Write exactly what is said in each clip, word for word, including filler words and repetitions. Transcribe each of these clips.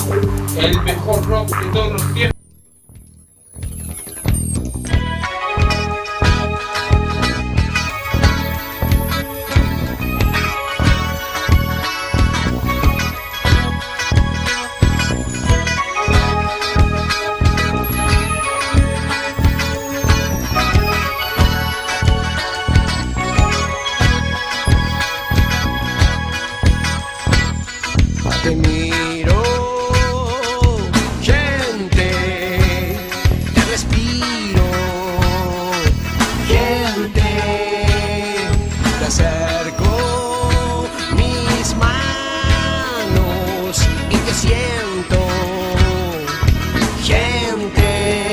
El mejor rock de todos los tiempos. Te miro, gente, te respiro, gente, te acerco mis manos y te siento, gente,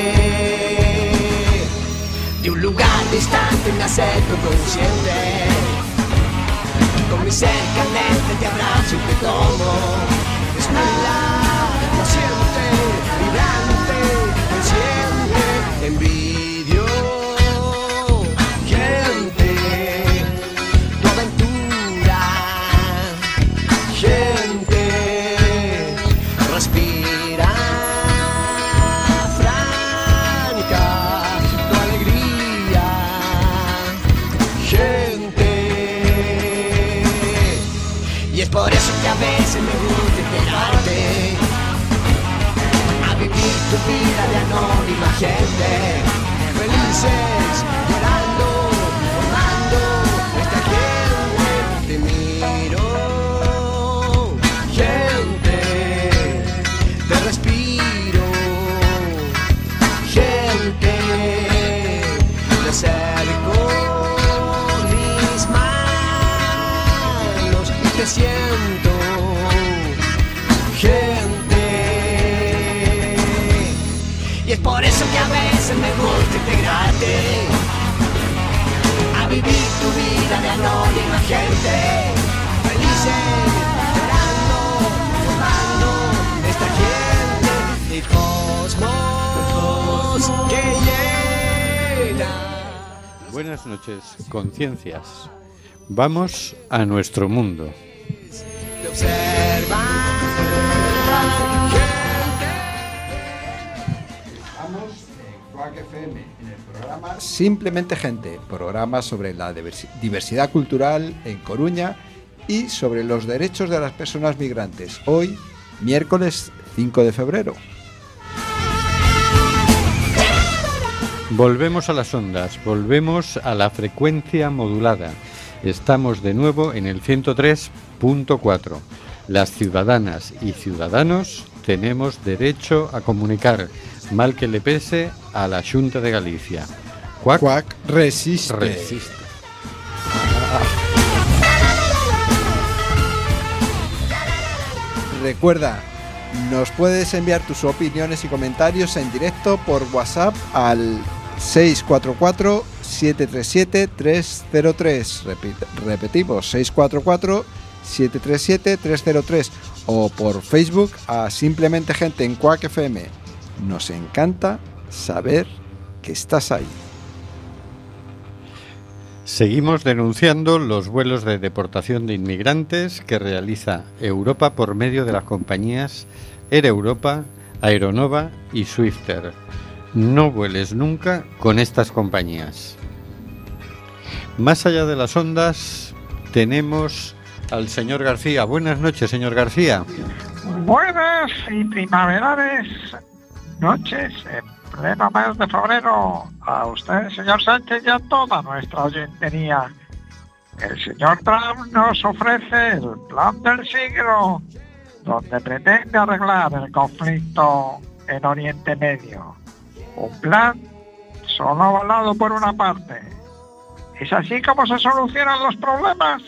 de un lugar distante me acerco consciente. Con mi ser caliente te abrazo y te tomo. Es una naciente, vibrante, consciente. Envidio, gente, tu aventura, gente, respira, franca, tu alegría, gente. Y es por eso que a veces me gusta esperarte a vivir tu vida de anónima gente. Felices, llorando, formando esta gente. Te miro, gente, te respiro, gente, te acerco mis manos y te siento, gente. Y es por eso que a veces me gusta integrarte a vivir tu vida de anónima gente. Felices, llorando, formando esta gente de cosmos que llena. Buenas noches, conciencias. Vamos a nuestro mundo. Te observan, Estamos en Quack F M, en el programa Simplemente Gente, programa sobre la diversi- diversidad cultural en Coruña y sobre los derechos de las personas migrantes. Hoy, miércoles cinco de febrero. Volvemos a las ondas, volvemos a la frecuencia modulada. Estamos de nuevo en el ciento tres punto cuatro. Las ciudadanas y ciudadanos tenemos derecho a comunicar, mal que le pese a la Xunta de Galicia. Quack, Quack resiste. resiste. Recuerda, nos puedes enviar tus opiniones y comentarios en directo por WhatsApp al seis cuatro cuatro, siete tres siete, tres cero tres. Repit- repetimos, seis cuatro cuatro, siete tres siete, tres cero tres. O por Facebook a Simplemente Gente en Quack F M. Nos encanta saber que estás ahí. Seguimos denunciando los vuelos de deportación de inmigrantes que realiza Europa por medio de las compañías Air Europa, Aeronova y Swifter. No vueles nunca con estas compañías. Más allá de las ondas tenemos al señor García. Buenas noches, señor García. Buenas y primaverales noches en pleno mes de febrero. A usted, señor Sánchez, y a toda nuestra oyentería. El señor Trump nos ofrece el plan del siglo, donde pretende arreglar el conflicto en Oriente Medio. Un plan solo avalado por una parte. ¿Es así como se solucionan los problemas?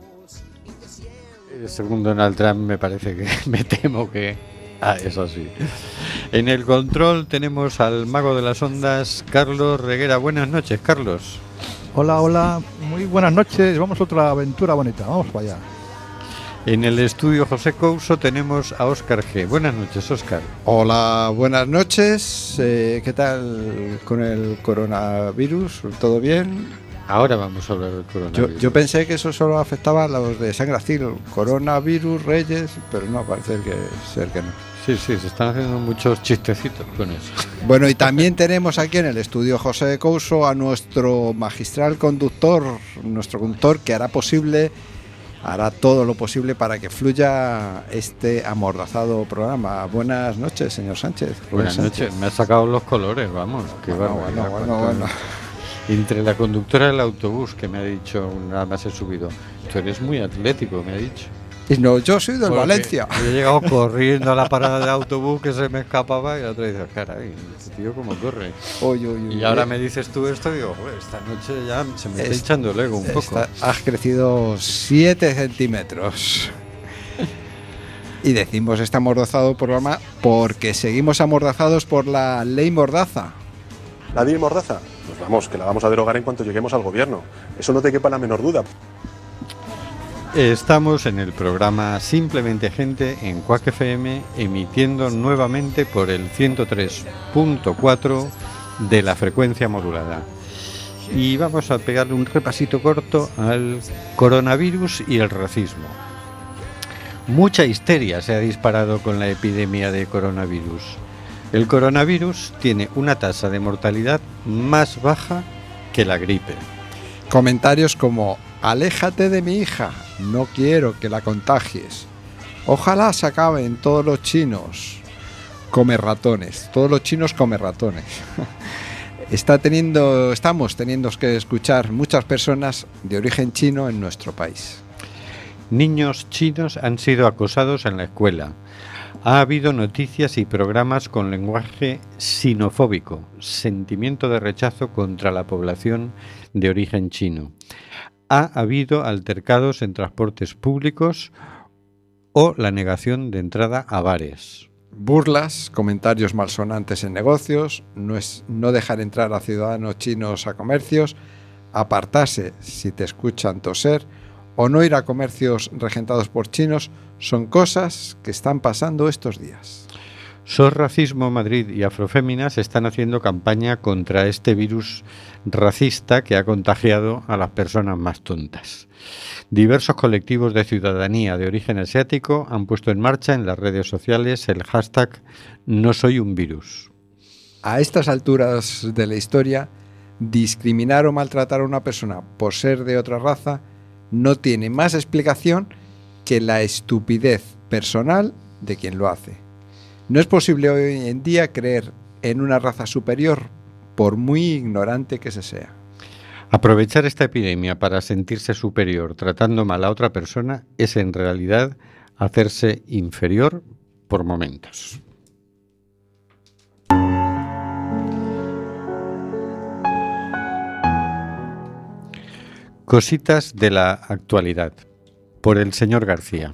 Eh, Según Donald Trump, me parece que me temo que ah, es así. En el control tenemos al mago de las ondas, Carlos Reguera. Buenas noches, Carlos. Hola, hola, muy buenas noches. Vamos a otra aventura bonita, vamos para allá. En el estudio José Couso tenemos a Óscar G. Buenas noches, Óscar. Hola, buenas noches. Eh, ¿Qué tal con el coronavirus? ¿Todo bien? Ahora vamos a hablar del Yo, coronavirus. yo pensé que eso solo afectaba a los de sangre azul, coronavirus, reyes, pero no, parece que ser que no. Sí, sí, se están haciendo muchos chistecitos con eso. Bueno, y también tenemos aquí en el estudio José de Couso a nuestro magistral conductor, nuestro conductor que hará posible, hará todo lo posible para que fluya este amordazado programa. Buenas noches, señor Sánchez. Buenas Sánchez. noches, me ha sacado los colores, vamos. Qué Bueno, barbaridad, bueno, cuánto- bueno, bueno. Entre la conductora del autobús que me ha dicho, nada más he subido, tú eres muy atlético, me ha dicho. Y no, yo soy del Porque Valencia. Yo he llegado corriendo a la parada de autobús que se me escapaba y la otra dice, caray, este tío cómo corre. Uy, uy, uy, Y ahora uy. me dices tú esto y digo, joder, esta noche ya se me está Es- hinchando el ego un poco. Está- has crecido siete centímetros. Y decimos este amordazado programa porque seguimos amordazados por la ley Mordaza. ¿La ley Mordaza? Pues vamos, que la vamos a derogar en cuanto lleguemos al gobierno. Eso no te quepa la menor duda. Estamos en el programa Simplemente Gente en Quack F M, emitiendo nuevamente por el ciento tres punto cuatro de la frecuencia modulada. Y vamos a pegarle un repasito corto al coronavirus y el racismo. Mucha histeria se ha disparado con la epidemia de coronavirus. El coronavirus tiene una tasa de mortalidad más baja que la gripe. Comentarios como: aléjate de mi hija, no quiero que la contagies. Ojalá se acaben todos los chinos. Come ratones, todos los chinos come ratones. Está teniendo, estamos teniendo que escuchar muchas personas de origen chino en nuestro país. Niños chinos han sido acosados en la escuela. Ha habido noticias y programas con lenguaje sinofóbico, sentimiento de rechazo contra la población de origen chino. Ha habido altercados en transportes públicos o la negación de entrada a bares. Burlas, comentarios malsonantes en negocios, no, es, no dejar entrar a ciudadanos chinos a comercios, apartarse si te escuchan toser o no ir a comercios regentados por chinos son cosas que están pasando estos días. SOS Racismo Madrid y Afroféminas están haciendo campaña contra este virus racista que ha contagiado a las personas más tontas. Diversos colectivos de ciudadanía de origen asiático han puesto en marcha en las redes sociales el hashtag No soy un virus. A estas alturas de la historia, discriminar o maltratar a una persona por ser de otra raza no tiene más explicación que la estupidez personal de quien lo hace. No es posible hoy en día creer en una raza superior, por muy ignorante que se sea. Aprovechar esta epidemia para sentirse superior tratando mal a otra persona es en realidad hacerse inferior por momentos. Cositas de la actualidad, por el señor García.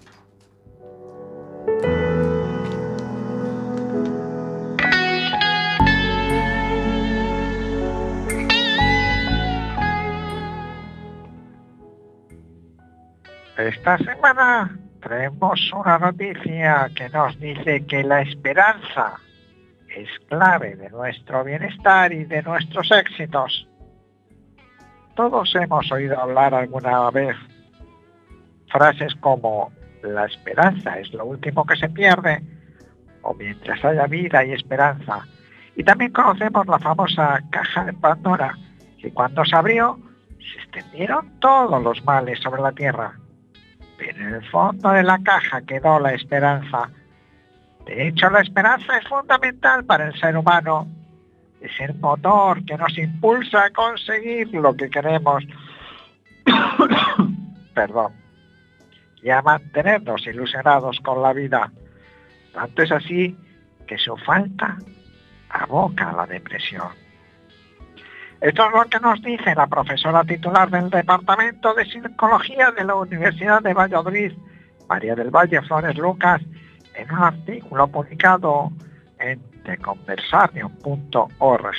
Esta semana traemos una noticia que nos dice que la esperanza es clave de nuestro bienestar y de nuestros éxitos. Todos hemos oído hablar alguna vez frases como la esperanza es lo último que se pierde o mientras haya vida y esperanza. Y también conocemos la famosa caja de Pandora, que cuando se abrió se extendieron todos los males sobre la tierra. Pero en el fondo de la caja quedó la esperanza. De hecho, la esperanza es fundamental para el ser humano. Es el motor que nos impulsa a conseguir lo que queremos. Perdón. Y a mantenernos ilusionados con la vida. Tanto es así que su falta aboca a la depresión. Esto es lo que nos dice la profesora titular del Departamento de Psicología de la Universidad de Valladolid, María del Valle Flores Lucas, en un artículo publicado en the conversarium punto org.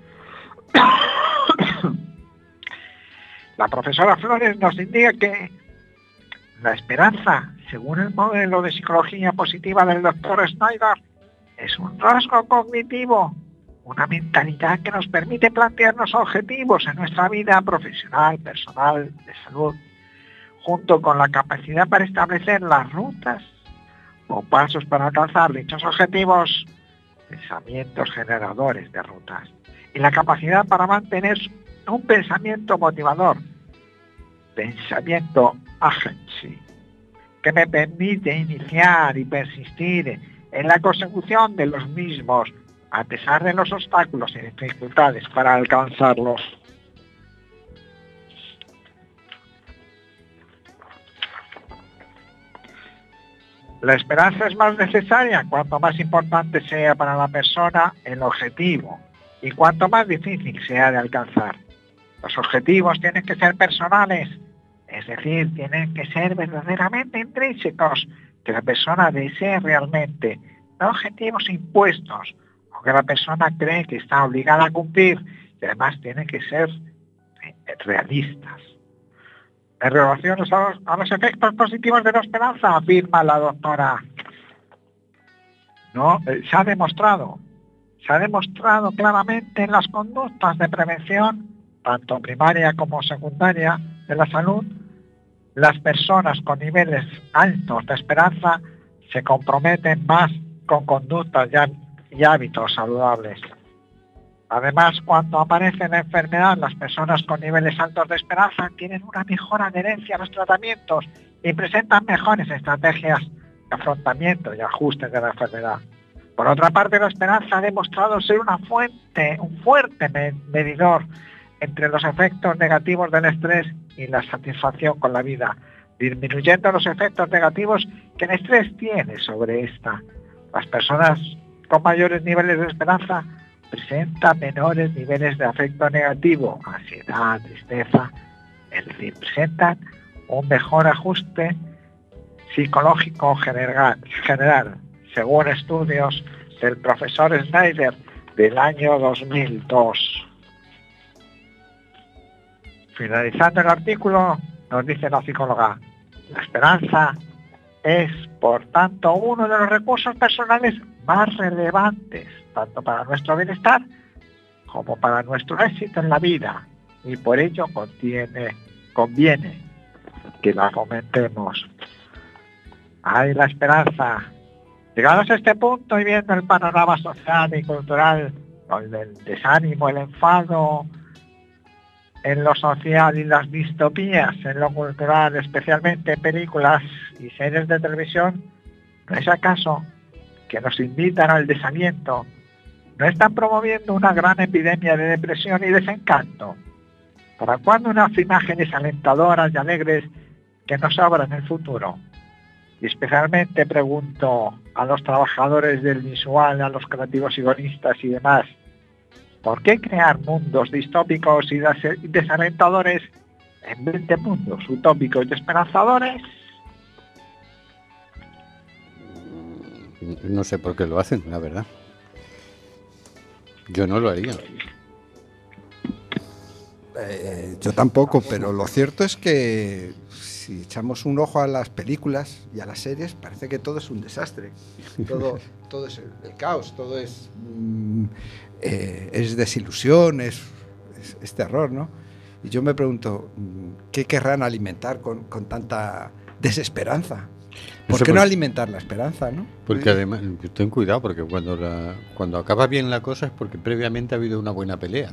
La profesora Flores nos indica que la esperanza, según el modelo de psicología positiva del doctor Schneider, es un rasgo cognitivo una mentalidad que nos permite plantearnos objetivos en nuestra vida profesional, personal, de salud, junto con la capacidad para establecer las rutas o pasos para alcanzar dichos objetivos, pensamientos generadores de rutas, y la capacidad para mantener un pensamiento motivador, pensamiento agency, que me permite iniciar y persistir en la consecución de los mismos a pesar de los obstáculos y dificultades para alcanzarlos. La esperanza es más necesaria cuanto más importante sea para la persona el objetivo y cuanto más difícil sea de alcanzar. Los objetivos tienen que ser personales, es decir, tienen que ser verdaderamente intrínsecos, que la persona desee realmente, no objetivos impuestos o que la persona cree que está obligada a cumplir, y además tienen que ser realistas. En relación a los, a los efectos positivos de la esperanza, afirma la doctora, no, eh, se ha demostrado, se ha demostrado claramente en las conductas de prevención, tanto primaria como secundaria, de la salud, las personas con niveles altos de esperanza se comprometen más con conductas y hábitos saludables. Además, cuando aparece la enfermedad, las personas con niveles altos de esperanza tienen una mejor adherencia a los tratamientos y presentan mejores estrategias de afrontamiento y ajustes de la enfermedad. Por otra parte, la esperanza ha demostrado ser una fuente, un fuerte medidor entre los efectos negativos del estrés y la satisfacción con la vida, disminuyendo los efectos negativos que el estrés tiene sobre esta. Las personas con mayores niveles de esperanza presentan menores niveles de afecto negativo, ansiedad, tristeza, es decir, presentan un mejor ajuste psicológico general, general según estudios del profesor Snyder del año dos mil dos. Finalizando el artículo, nos dice la psicóloga, la esperanza es, por tanto, uno de los recursos personales más relevantes, tanto para nuestro bienestar como para nuestro éxito en la vida, y por ello contiene, conviene que la fomentemos. ¡Ay, la esperanza! Llegados a este punto y viendo el panorama social y cultural, el desánimo, el enfado, en lo social y las distopías en lo cultural, especialmente en películas y series de televisión, ¿no es acaso que nos invitan al desaliento? ¿No están promoviendo una gran epidemia de depresión y desencanto? ¿Para cuándo unas imágenes alentadoras y alegres que nos abran el futuro? Y especialmente pregunto a los trabajadores del visual, a los creativos y guionistas y demás, ¿por qué crear mundos distópicos y desalentadores en vez de mundos utópicos y esperanzadores? No sé por qué lo hacen, la verdad. Yo no lo haría. Eh, yo tampoco, pero lo cierto es que si echamos un ojo a las películas y a las series, parece que todo es un desastre. Todo, todo es el, el caos, todo es... Mm, Eh, es desilusión, es, es, es terror, ¿no? Y yo me pregunto, ¿qué querrán alimentar con, con tanta desesperanza? ¿Por qué no alimentar la esperanza, no? Porque además, ten cuidado, porque cuando, la, cuando acaba bien la cosa es porque previamente ha habido una buena pelea.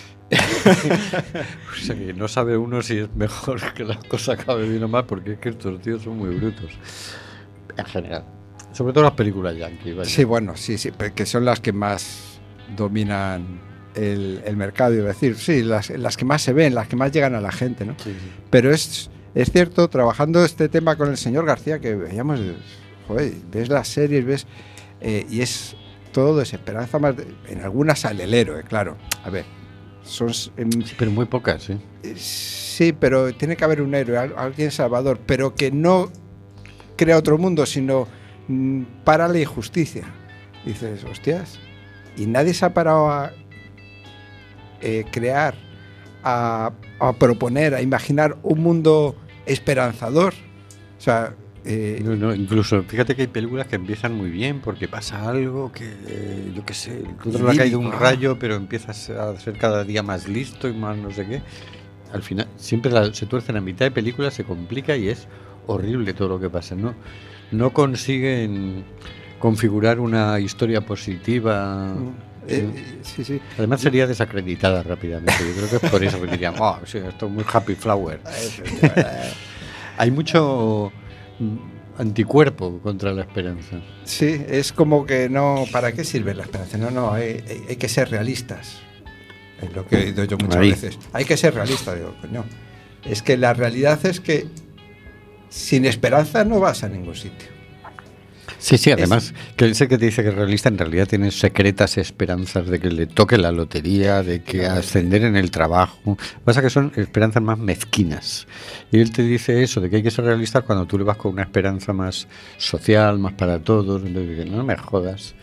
O sea, que no sabe uno si es mejor que la cosa acabe bien o mal, porque es que estos tíos son muy brutos. En general. Sobre todo las películas yankees. ¿Vale? Sí, bueno, sí, sí, que son las que más dominan el, el mercado, iba a decir, sí, las, las que más se ven, las que más llegan a la gente, ¿no? Sí, sí. Pero es, es cierto, trabajando este tema con el señor García, que veíamos, joder, ves las series, ves, eh, y es todo desesperanza, más de, en algunas sale el héroe, claro, a ver, son... Eh, sí, pero muy pocas, sí. Eh, sí, pero tiene que haber un héroe, alguien salvador, pero que no crea otro mundo, sino mm, para la injusticia. Dices, hostias... Y nadie se ha parado a eh, crear, a, a proponer, a imaginar un mundo esperanzador. O sea, Eh, No, no, incluso fíjate que hay películas que empiezan muy bien porque pasa algo que, eh, yo qué sé, el otro le ha caído un idílico, rayo, pero empiezas a ser cada día más listo y más no sé qué. Al final, siempre la- se tuerce en la mitad de película, se complica y es horrible todo lo que pasa. No, no consiguen configurar una historia positiva. eh, sí, sí. Además sería desacreditada rápidamente. Yo creo que es por eso que dirían, oh, sí, esto es muy happy flower. Hay mucho mm, anticuerpo contra la esperanza. Sí, es como que no, ¿para qué sirve la esperanza? No, no, hay, hay- hay que ser realistas. Es lo que he oído yo muchas Ahí. veces. Hay que ser realistas, digo, coño. Es que la realidad es que sin esperanza no vas a ningún sitio. Sí, sí, además, que ese que te dice que es realista en realidad tiene secretas esperanzas de que le toque la lotería, de que ascender en el trabajo. Pasa que son esperanzas más mezquinas. Y él te dice eso, de que hay que ser realista cuando tú le vas con una esperanza más social, más para todos. Entonces dice, no me jodas.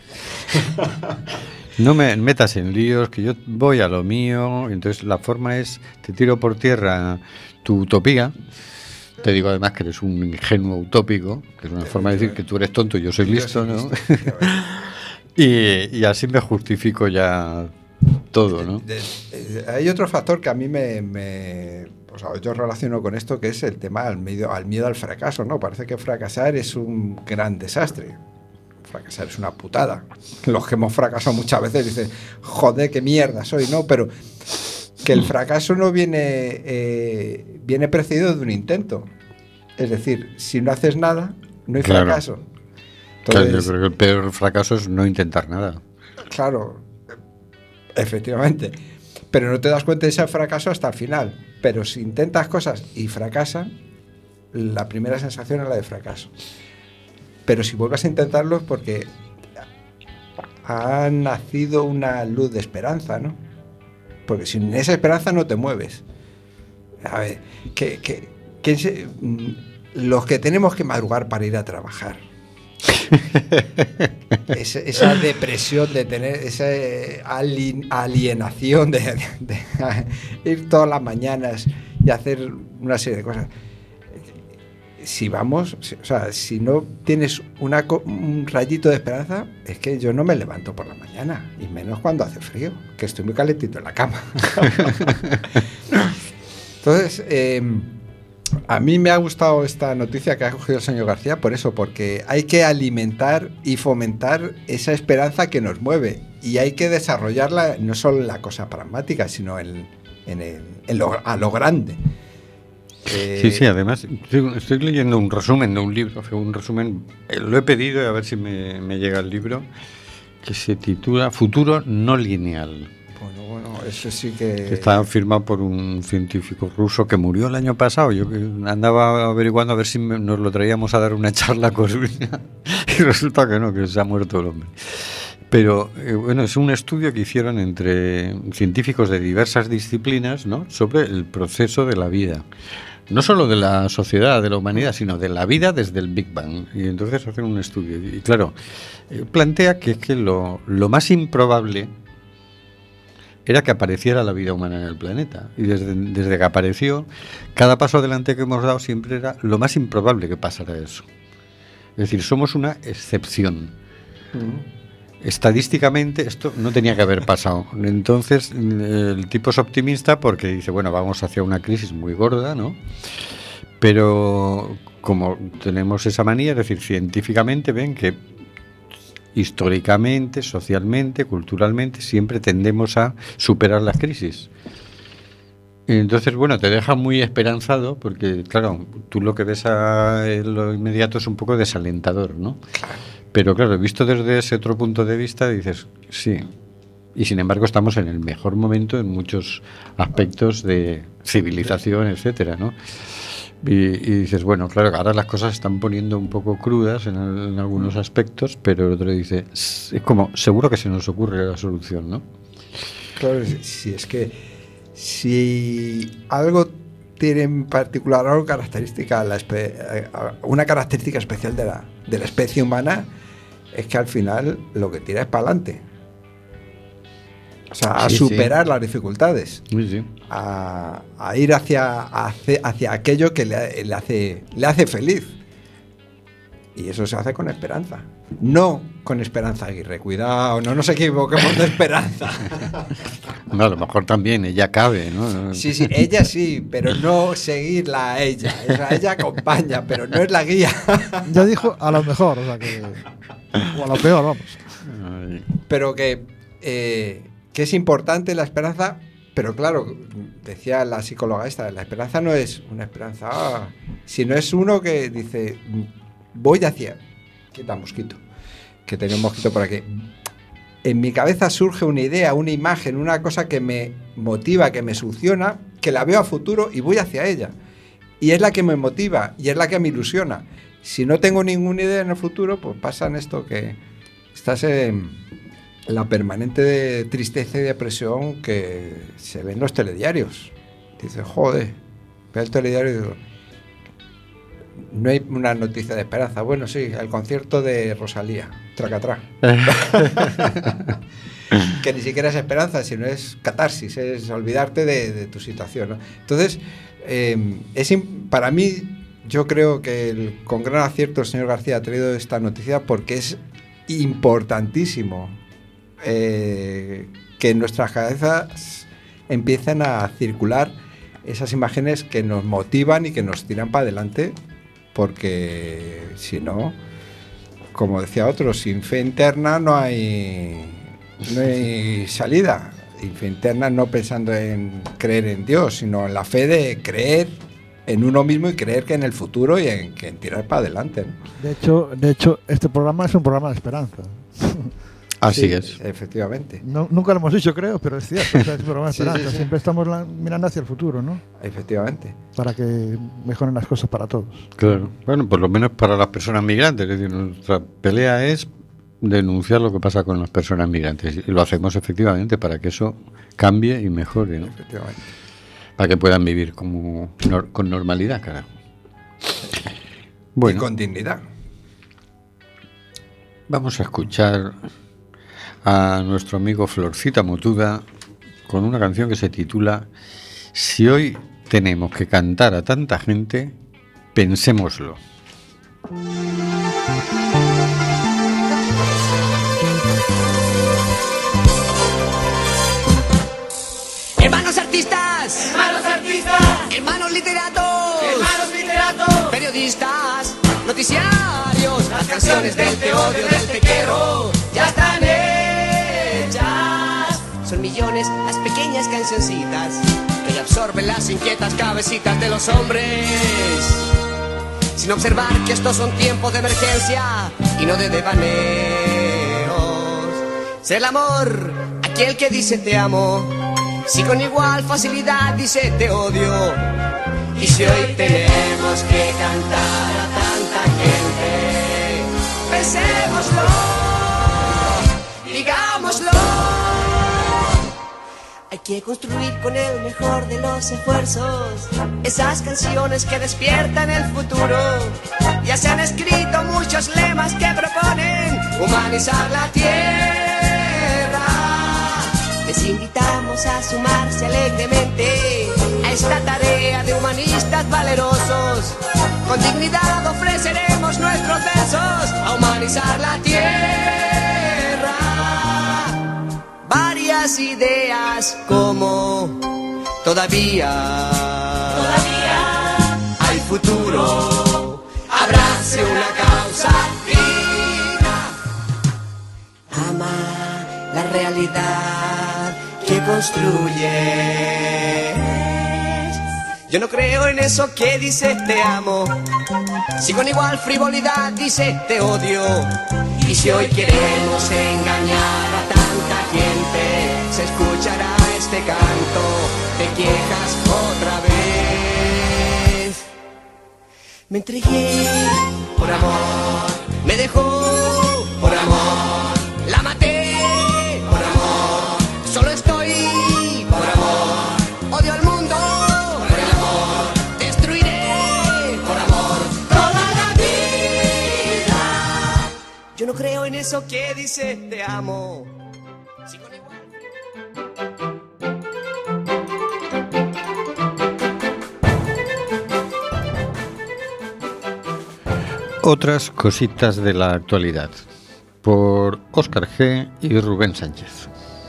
No me metas en líos, que yo voy a lo mío. Entonces la forma es, te tiro por tierra tu utopía. Te digo además que eres un ingenuo utópico, que es una forma de decir que tú eres tonto y yo soy listo, ¿no? y, y así me justifico ya todo, ¿no? De- de- hay otro factor que a mí me, me- o sea, yo relaciono con esto, que es el tema al miedo, al miedo al fracaso, ¿no? Parece que fracasar es un gran desastre. Fracasar es una putada. Los que hemos fracasado muchas veces dicen, joder, qué mierda soy, ¿no? Pero que el fracaso no viene, eh, viene precedido de un intento. Es decir, si no haces nada, no hay Claro. fracaso. Claro, yo Entonces, creo que el peor fracaso es no intentar nada. claro, efectivamente. Pero no te das cuenta de ese fracaso hasta el final. Pero si intentas cosas y fracasan, la primera sensación es la de fracaso. Pero si vuelves a intentarlo es porque ha nacido una luz de esperanza, ¿no? Porque sin esa esperanza no te mueves. A ver, que, que, que se- mm, los que tenemos que madrugar para ir a trabajar. Es- esa depresión de tener esa eh, ali- alienación de, de- de ir todas las mañanas y hacer una serie de cosas. Si vamos, si- o sea, si no tienes una, co- un rayito de esperanza, es que yo no me levanto por la mañana, y menos cuando hace frío, que estoy muy calentito en la cama. Entonces, eh, a mí me ha gustado esta noticia que ha cogido el señor García por eso, porque hay que alimentar y fomentar esa esperanza que nos mueve, y hay que desarrollarla no solo en la cosa pragmática, sino en, en el- en lo, a lo grande. Eh, Sí, sí, además estoy, estoy leyendo un resumen de un libro, fue un resumen, eh, lo he pedido y a ver si me, me llega el libro, que se titula Futuro no lineal, Bueno, bueno, eso sí que... que está firmado por un científico ruso que murió el año pasado. Yo que andaba averiguando a ver si me- nos lo traíamos a dar una charla a Coruña y resulta que no, que se ha muerto el hombre. Pero eh, bueno, es un estudio que hicieron entre científicos de diversas disciplinas, ¿no?, sobre el proceso de la vida. No solo de la sociedad, de la humanidad, sino de la vida desde el Big Bang. Y entonces hacen un estudio. Y claro, eh, plantea que es que lo, lo más improbable era que apareciera la vida humana en el planeta. Y desde, desde que apareció, cada paso adelante que hemos dado siempre era lo más improbable que pasara eso. Es decir, somos una excepción. Estadísticamente esto no tenía que haber pasado. Entonces el tipo es optimista porque dice, bueno, vamos hacia una crisis muy gorda, ¿no? Pero como tenemos esa manía, es decir, científicamente ven que históricamente, socialmente, culturalmente, siempre tendemos a superar las crisis. Entonces, bueno, te deja muy esperanzado porque, claro, tú lo que ves a lo inmediato es un poco desalentador, ¿no? Pero claro, visto desde ese otro punto de vista, dices, sí. Y sin embargo estamos en el mejor momento en muchos aspectos de civilización, etcétera, ¿no? Y, y dices, bueno, claro, ahora las cosas se están poniendo un poco crudas en, el- en algunos aspectos, pero el otro dice, es como, seguro que se nos ocurre la solución, ¿no? Claro, si si es que si algo tiene en particular algo característica, la espe- eh, una característica especial de la, de la especie humana, es que al final lo que tira es para adelante. O sea, a Sí, superar las dificultades, Sí, sí. a, a ir hacia, hacia, hacia aquello que le, le hace, le hace feliz. Y eso se hace con Esperanza. No con Esperanza Aguirre. Cuidado, no nos equivoquemos de Esperanza. No, a lo mejor también ella cabe, ¿no? Sí, sí, ella sí, pero no seguirla a ella. O sea, ella acompaña, pero no es la guía. Ya dijo a lo mejor, o sea que. O a lo peor, vamos. Ay. Pero que, eh, que es importante la esperanza. Pero claro, decía la psicóloga esta, la esperanza no es una esperanza, ah, sino es uno que dice, voy hacia... Quita mosquito, que tenía un mosquito por aquí. En mi cabeza surge una idea, una imagen, una cosa que me motiva, que me succiona, que la veo a futuro y voy hacia ella. Y es la que me motiva y es la que me ilusiona. Si no tengo ninguna idea en el futuro, pues pasa en esto que estás en... la permanente de tristeza y depresión que se ve en los telediarios. Dice, joder, ve el telediario y digo, no hay una noticia de esperanza. Bueno, sí, el concierto de Rosalía, tracatrá. Que ni siquiera es esperanza, sino es catarsis, es olvidarte de, de tu situación, ¿no? Entonces, eh, es para mí, yo creo que el, con gran acierto el señor García ha traído esta noticia porque es importantísimo. Eh, que en nuestras cabezas empiezan a circular esas imágenes que nos motivan y que nos tiran para adelante, porque si no, como decía otro, sin fe interna no hay, no hay salida. Y fe interna no pensando en creer en Dios, sino en la fe de creer en uno mismo y creer que en el futuro y en, que en tirar para adelante, ¿no? De hecho, de hecho, este programa es un programa de esperanza. Así Sí, es. Efectivamente. No, nunca lo hemos dicho, creo, pero es cierto. O sea, es un programa de Sí, esperanza. sí, sí. Siempre estamos la- mirando hacia el futuro, ¿no? Efectivamente. Para que mejoren las cosas para todos. Claro. Bueno, por lo menos para las personas migrantes. Es decir, nuestra pelea es denunciar lo que pasa con las personas migrantes. Y lo hacemos efectivamente para que eso cambie y mejore, ¿no? Efectivamente. Para que puedan vivir como nor- con normalidad, carajo. Y Bueno, con dignidad. vamos a escuchar a nuestro amigo Florcita Motuda con una canción que se titula Si hoy tenemos que cantar a tanta gente, pensémoslo. Hermanos artistas, hermanos artistas, hermanos literatos, hermanos literatos, periodistas, noticiarios, las canciones del te odio, del te quiero, ya están hechas. Son millones las pequeñas cancioncitas que absorben las inquietas cabecitas de los hombres, sin observar que estos son tiempos de emergencia y no de devaneos. Ser el amor, aquel que dice te amo, si con igual facilidad dice te odio. Y si hoy tenemos que cantar a tanta gente, pensémoslo, digámoslo. Hay que construir con el mejor de los esfuerzos esas canciones que despiertan el futuro. Ya se han escrito muchos lemas que proponen humanizar la tierra. Les invitamos a sumarse alegremente a esta tarea de humanistas valerosos. Con dignidad ofreceremos nuestros versos a humanizar la tierra. Varias ideas como todavía, todavía hay futuro, abrace una causa digna. Ama la realidad que construyes. Yo no creo en eso que dice te amo, si con igual frivolidad dice te odio. Y si hoy queremos engañar a tanta gente, se escuchará este canto de quejas otra vez. Me entregué por amor, me dejó por amor, la maté por amor, solo estoy por amor, odio al mundo por el amor, destruiré por amor toda la vida. Yo no creo en eso que dice te amo. Si con igual- Otras cositas de la actualidad, por Óscar G. y Rubén Sánchez.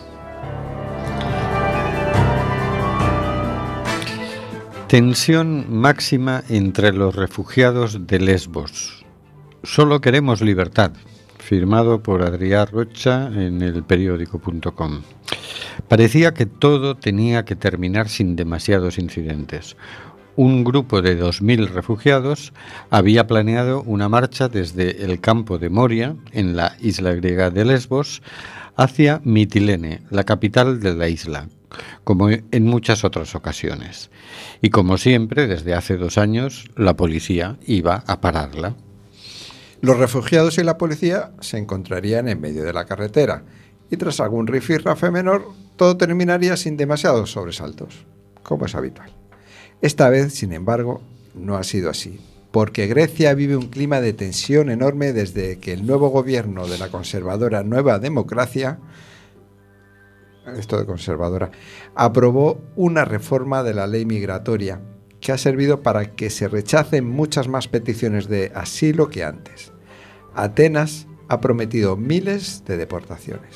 Tensión máxima entre los refugiados de Lesbos. Solo queremos libertad. Firmado por Adrià Rocha en el periódico punto com. Parecía que todo tenía que terminar sin demasiados incidentes. Un grupo de dos mil refugiados había planeado una marcha desde el campo de Moria, en la isla griega de Lesbos, hacia Mitilene, la capital de la isla, como en muchas otras ocasiones. Y como siempre, desde hace dos años, la policía iba a pararla. Los refugiados y la policía se encontrarían en medio de la carretera y tras algún rifirrafe menor, todo terminaría sin demasiados sobresaltos, como es habitual. Esta vez, sin embargo, no ha sido así, porque Grecia vive un clima de tensión enorme desde que el nuevo gobierno de la conservadora Nueva Democracia, esto de conservadora, aprobó una reforma de la ley migratoria que ha servido para que se rechacen muchas más peticiones de asilo que antes. Atenas ha prometido miles de deportaciones.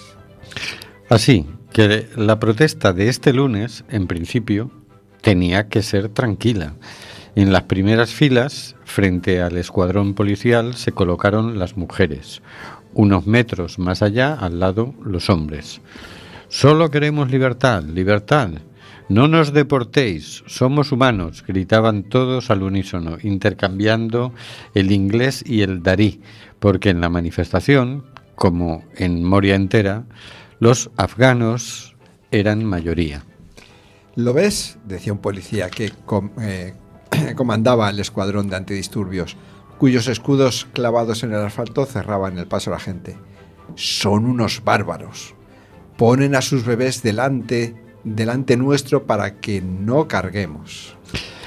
Así que la protesta de este lunes, en principio, tenía que ser tranquila. En las primeras filas, frente al escuadrón policial, se colocaron las mujeres. Unos metros más allá, al lado, los hombres. Solo queremos libertad, libertad. No nos deportéis, somos humanos, gritaban todos al unísono, intercambiando el inglés y el darí, porque en la manifestación, como en Moria entera, los afganos eran mayoría. ¿Lo ves?, decía un policía que com- eh, comandaba el escuadrón de antidisturbios, cuyos escudos clavados en el asfalto cerraban el paso a la gente. Son unos bárbaros. Ponen a sus bebés delante... delante nuestro para que no carguemos.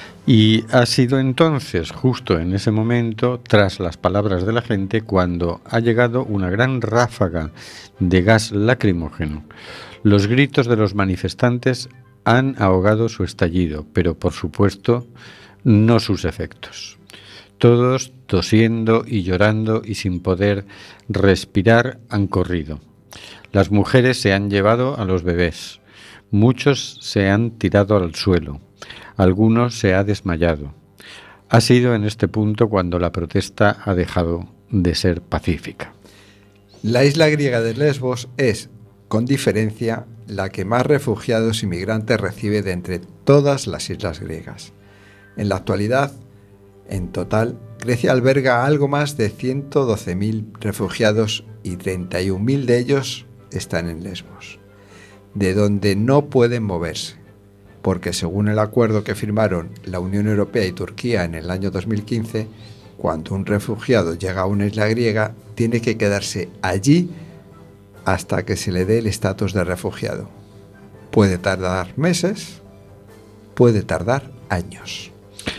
Y ha sido entonces, justo en ese momento, tras las palabras de la gente, cuando ha llegado una gran ráfaga de gas lacrimógeno. Los gritos de los manifestantes han ahogado su estallido, pero por supuesto no sus efectos. Todos tosiendo y llorando y sin poder respirar han corrido. Las mujeres se han llevado a los bebés. Muchos se han tirado al suelo, algunos se ha desmayado. Ha sido en este punto cuando la protesta ha dejado de ser pacífica. La isla griega de Lesbos es, con diferencia, la que más refugiados y migrantes recibe de entre todas las islas griegas. En la actualidad, en total, Grecia alberga algo más de ciento doce mil refugiados y treinta y un mil de ellos están en Lesbos, de donde no pueden moverse, porque según el acuerdo que firmaron la Unión Europea y Turquía en el año dos mil quince, cuando un refugiado llega a una isla griega, tiene que quedarse allí hasta que se le dé el estatus de refugiado. Puede tardar meses, puede tardar años.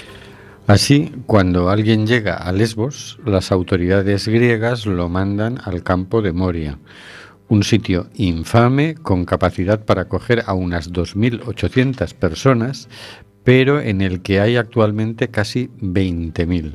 Así, cuando alguien llega a Lesbos, las autoridades griegas lo mandan al campo de Moria, un sitio infame con capacidad para acoger a unas dos mil ochocientas personas, pero en el que hay actualmente casi veinte mil.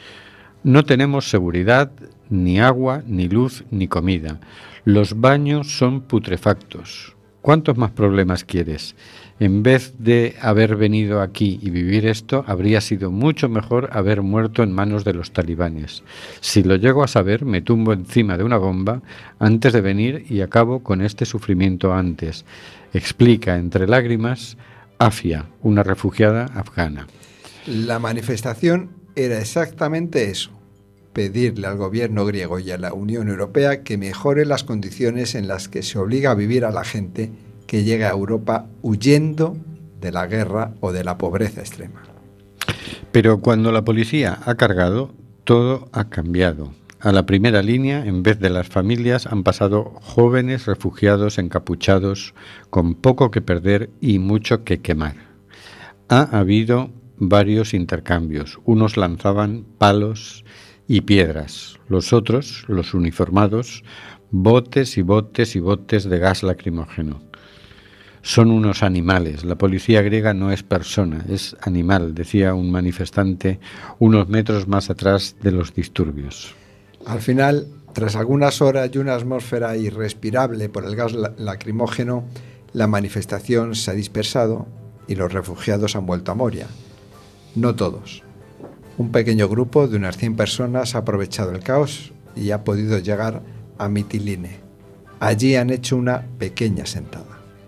No tenemos seguridad, ni agua, ni luz, ni comida. Los baños son putrefactos. ¿Cuántos más problemas quieres? En vez de haber venido aquí y vivir esto, habría sido mucho mejor haber muerto en manos de los talibanes. Si lo llego a saber, me tumbo encima de una bomba antes de venir y acabo con este sufrimiento antes, explica entre lágrimas Afia, una refugiada afgana. La manifestación era exactamente eso: pedirle al gobierno griego y a la Unión Europea que mejore las condiciones en las que se obliga a vivir a la gente que llega a Europa huyendo de la guerra o de la pobreza extrema. Pero cuando la policía ha cargado, todo ha cambiado. A la primera línea, en vez de las familias, han pasado jóvenes refugiados encapuchados, con poco que perder y mucho que quemar. Ha habido varios intercambios. Unos lanzaban palos y piedras, los otros, los uniformados, botes y botes y botes de gas lacrimógeno. son unos animales. La policía griega no es persona, es animal, decía un manifestante unos metros más atrás de los disturbios. Al final, tras algunas horas y una atmósfera irrespirable por el gas lacrimógeno, la manifestación se ha dispersado y los refugiados han vuelto a Moria. No todos. Un pequeño grupo de unas cien personas ha aprovechado el caos y ha podido llegar a Mitiline. Allí han hecho una pequeña sentada.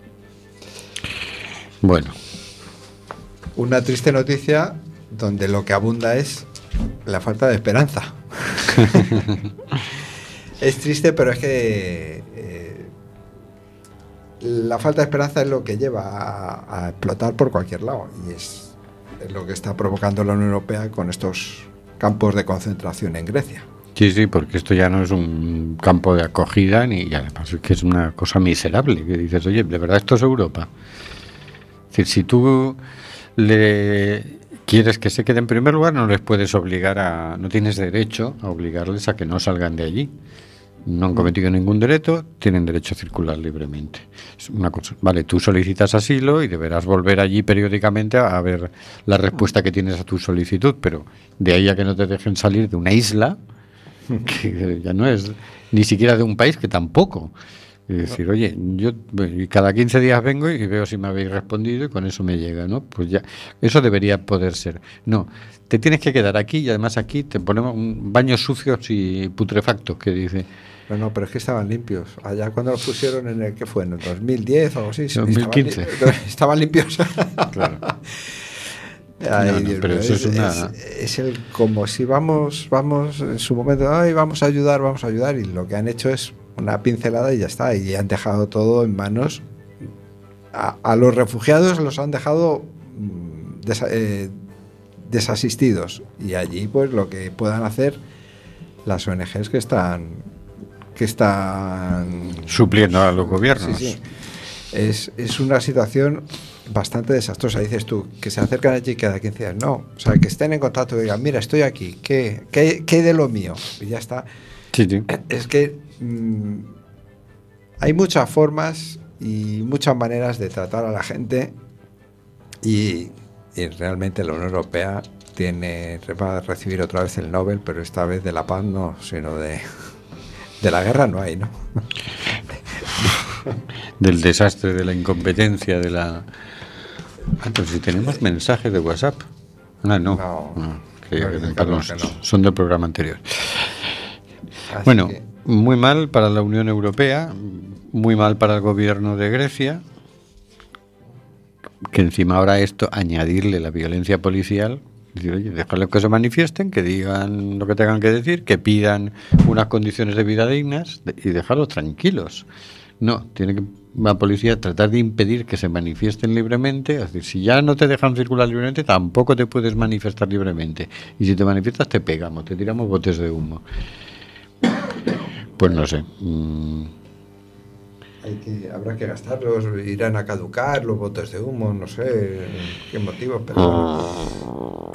Bueno. Una triste noticia donde lo que abunda es la falta de esperanza. Es triste, pero es que eh, la falta de esperanza es lo que lleva a, a explotar por cualquier lado, y es, es lo que está provocando la Unión Europea con estos campos de concentración en Grecia. Sí, sí, porque esto ya no es un campo de acogida, ni y además es que es una cosa miserable, que dices, oye, de verdad esto es Europa. Es decir, si tú le quieres que se quede en primer lugar, no les puedes obligar a, no tienes derecho a obligarles a que no salgan de allí. No han cometido ningún delito, tienen derecho a circular libremente. Es una cosa, vale, tú solicitas asilo y deberás volver allí periódicamente a, a ver la respuesta que tienes a tu solicitud, pero de ahí a que no te dejen salir de una isla, que ya no es ni siquiera de un país, que tampoco. Es decir, oye, yo cada quince días vengo y veo si me habéis respondido y con eso me llega, ¿no? Pues ya, eso debería poder ser. No, te tienes que quedar aquí y además aquí te ponemos un baños sucios y putrefactos, que dice. No, no, pero es que estaban limpios. Allá cuando los pusieron en el, ¿qué fue? ¿En el dos mil diez o algo así? dos mil quince. Estaban, estaban limpios. Claro. Ay, no, no, Dios pero mío, eso es, es una... es, es el como si vamos, vamos en su momento, ay, vamos a ayudar, vamos a ayudar, y lo que han hecho es una pincelada y ya está, y han dejado todo en manos. A, a los refugiados los han dejado des, eh, desasistidos, y allí pues lo que puedan hacer las O N Ges que están que están supliendo a los gobiernos. Sí, sí. Es, es una situación bastante desastrosa. Dices tú, que se acercan allí cada quince días. No, o sea, que estén en contacto y digan, mira, estoy aquí, ¿qué, qué, qué hay de lo mío? Y ya está. Sí, sí. Es que mmm, hay muchas formas y muchas maneras de tratar a la gente, y, y realmente la Unión Europea tiene, va a recibir otra vez el Nobel, pero esta vez de la paz no, sino de, de la guerra no hay, ¿no? Del desastre, de la incompetencia, de la... Ah, pero si tenemos mensajes de WhatsApp. Ah, no. No, no, creía no, que, no, perdón, que no. Son del programa anterior. Así Bueno, que, muy mal para la Unión Europea, muy mal para el gobierno de Grecia, que encima ahora esto, añadirle la violencia policial, decir, oye, dejarles que se manifiesten, que digan lo que tengan que decir, que pidan unas condiciones de vida dignas y dejarlos tranquilos. No, tiene que la policía tratar de impedir que se manifiesten libremente. Es decir, si ya no te dejan circular libremente, tampoco te puedes manifestar libremente. Y si te manifiestas, te pegamos, te tiramos botes de humo. Pues no sé. Mm. hay que, habrá que gastarlos, irán a caducar los botes de humo, no sé qué motivo, pero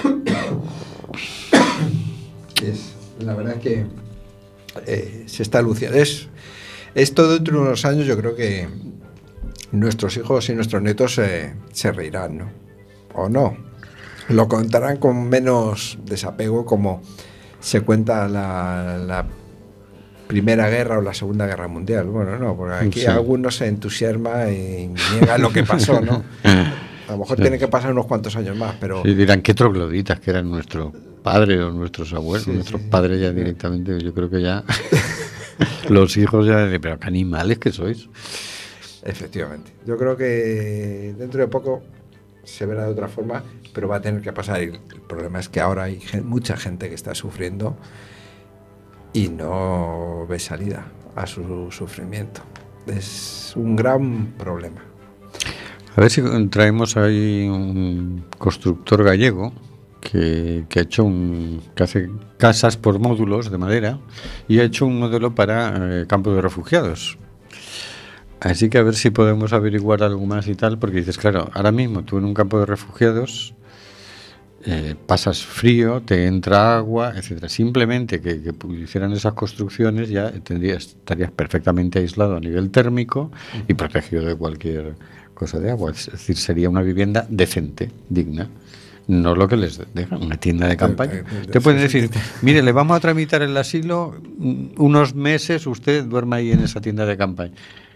es, la verdad que eh, se está luciendo. Es, esto dentro de unos años yo creo que nuestros hijos y nuestros nietos eh, se reirán, ¿no? O no. Lo contarán con menos desapego, como se cuenta la, la Primera Guerra o la Segunda Guerra Mundial. Bueno, no, porque aquí sí. algunos se entusiasma y niega lo que pasó, ¿no? A lo mejor sí. tiene que pasar unos cuantos años más, pero... Sí, dirán, qué trogloditas que eran nuestros padres o nuestros abuelos, sí, nuestros sí, padres ya sí. directamente, yo creo que ya... Los hijos ya dicen, pero qué animales que sois. Efectivamente. Yo creo que dentro de poco se verá de otra forma, pero va a tener que pasar. Y el problema es que ahora hay gente, mucha gente que está sufriendo y no ve salida a su sufrimiento. Es un gran problema. A ver si traemos ahí un constructor gallego que, que ha hecho un que hace casas por módulos de madera y ha hecho un modelo para eh, campos de refugiados. Así que a ver si podemos averiguar algo más y tal, porque dices, claro, ahora mismo tú en un campo de refugiados eh, pasas frío, te entra agua, etcétera. Simplemente que, que hicieran esas construcciones ya tendrías, estarías perfectamente aislado a nivel térmico y protegido de cualquier cosa de agua. Es decir, sería una vivienda decente, digna. No lo que les dejan, una tienda de campaña. Te pueden decir, mire, le vamos a tramitar el asilo unos meses, usted duerma ahí en esa tienda de campaña.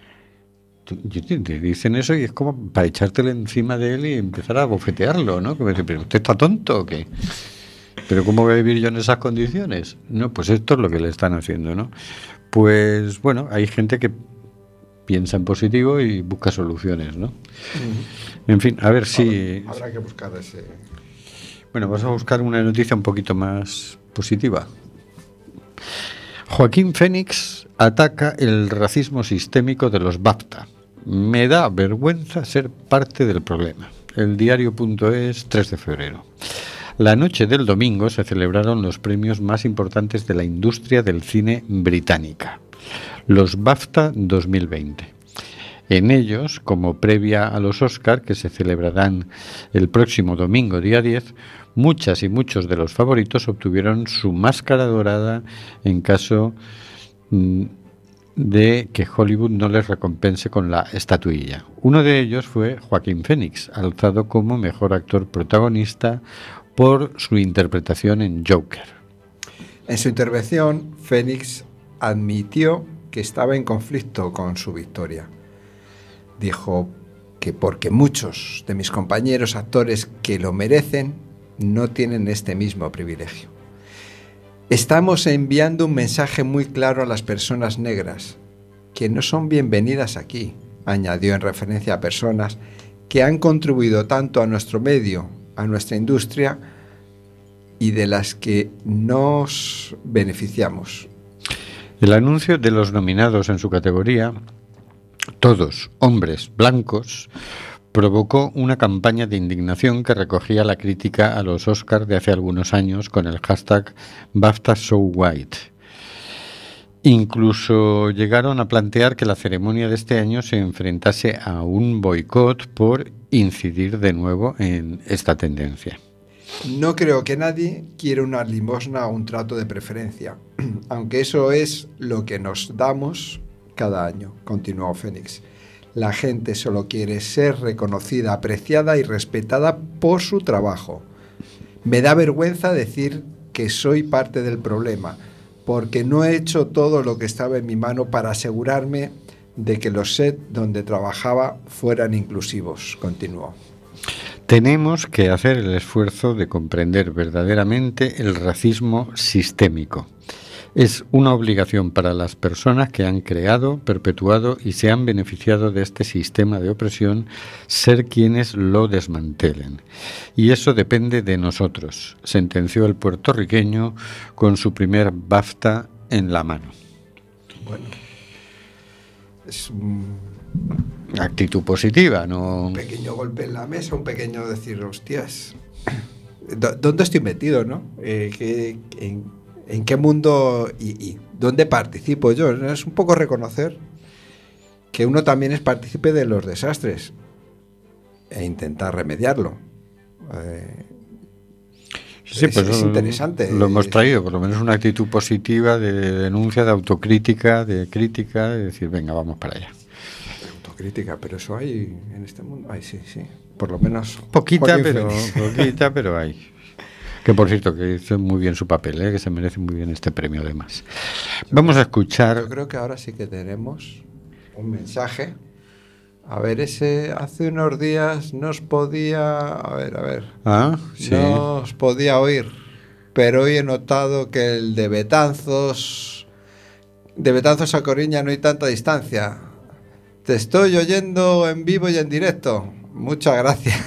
Te dicen eso y es como para echártelo encima de él y empezar a bofetearlo, ¿no? Como decir, ¿pero usted está tonto o qué? ¿Pero cómo voy a vivir yo en esas condiciones? No, pues esto es lo que le están haciendo, ¿no? Pues bueno, hay gente que piensa en positivo y busca soluciones, ¿no? Mm. En fin, a ver si... Habrá que buscar ese... Bueno, vamos a buscar una noticia un poquito más positiva. Joaquín Phoenix ataca el racismo sistémico de los BAFTA. Me da vergüenza ser parte del problema. El diario.es, tres de febrero. La noche del domingo se celebraron los premios más importantes de la industria del cine británica, los BAFTA dos mil veinte. En ellos, como previa a los Oscar, que se celebrarán el próximo domingo, día diez, muchas y muchos de los favoritos obtuvieron su máscara dorada en caso de que Hollywood no les recompense con la estatuilla. Uno de ellos fue Joaquín Phoenix, alzado como mejor actor protagonista por su interpretación en Joker. En su intervención, Phoenix admitió que estaba en conflicto con su victoria. Dijo que porque muchos de mis compañeros actores que lo merecen no tienen este mismo privilegio. Estamos enviando un mensaje muy claro a las personas negras, que no son bienvenidas aquí, añadió en referencia a personas que han contribuido tanto a nuestro medio, a nuestra industria, y de las que nos beneficiamos. El anuncio de los nominados en su categoría, todos hombres blancos, provocó una campaña de indignación que recogía la crítica a los Oscars de hace algunos años con el hashtag BAFTA So White. Incluso llegaron a plantear que la ceremonia de este año se enfrentase a un boicot por incidir de nuevo en esta tendencia. No creo que nadie quiera una limosna o un trato de preferencia, aunque eso es lo que nos damos cada año, continuó Phoenix. La gente solo quiere ser reconocida, apreciada y respetada por su trabajo. Me da vergüenza decir que soy parte del problema, porque no he hecho todo lo que estaba en mi mano para asegurarme de que los sets donde trabajaba fueran inclusivos, continuó. Tenemos que hacer el esfuerzo de comprender verdaderamente el racismo sistémico. Es una obligación para las personas que han creado, perpetuado y se han beneficiado de este sistema de opresión ser quienes lo desmantelen. Y eso depende de nosotros, sentenció el puertorriqueño con su primer BAFTA en la mano. Bueno, es un... actitud positiva, ¿no? Un pequeño golpe en la mesa, un pequeño decir, hostias, ¿dónde estoy metido, no? Eh, ¿qué, en, ¿En qué mundo y, y dónde participo yo? Es un poco reconocer que uno también es partícipe de los desastres e intentar remediarlo. Eh, sí, es, pues es lo, interesante. Lo hemos traído, por lo menos una actitud positiva de denuncia, de autocrítica, de crítica, de decir, venga, vamos para allá. Crítica, pero eso hay en este mundo. Ay, sí, sí. Por lo menos. Poquita, pero, poquita, pero hay. Que por cierto, que hizo muy bien su papel, ¿eh? Que se merece muy bien este premio además. Vamos a escuchar. Yo creo que ahora sí que tenemos un mensaje. A ver, ese hace unos días nos podía. A ver, a ver. Ah, sí. Nos podía oír. Pero hoy he notado que el de Betanzos. De Betanzos a Coruña no hay tanta distancia. Te estoy oyendo en vivo y en directo. Muchas gracias.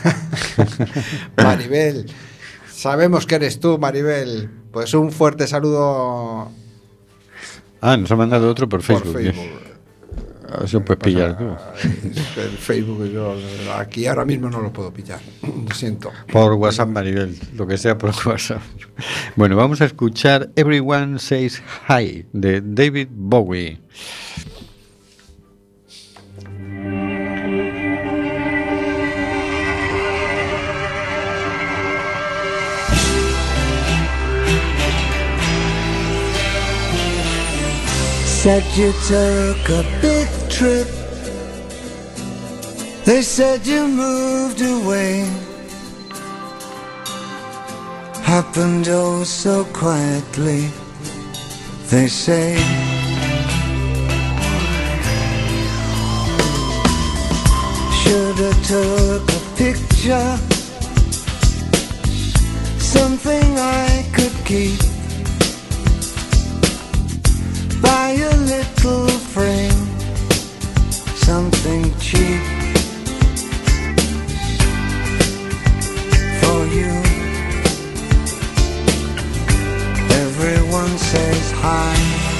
Maribel. Sabemos que eres tú, Maribel. Pues un fuerte saludo. Ah, nos ha mandado otro por Facebook. Por Facebook. Eso puedes pillar tú. El Facebook, yo aquí ahora mismo no lo puedo pillar. Lo siento. Por WhatsApp, Maribel. Lo que sea por WhatsApp. Bueno, vamos a escuchar Everyone Says Hi de David Bowie. Said you took a big trip. They said you moved away. Happened oh so quietly, they say. Shoulda took a picture, something I could keep. Buy a little frame, something cheap for you. Everyone says hi.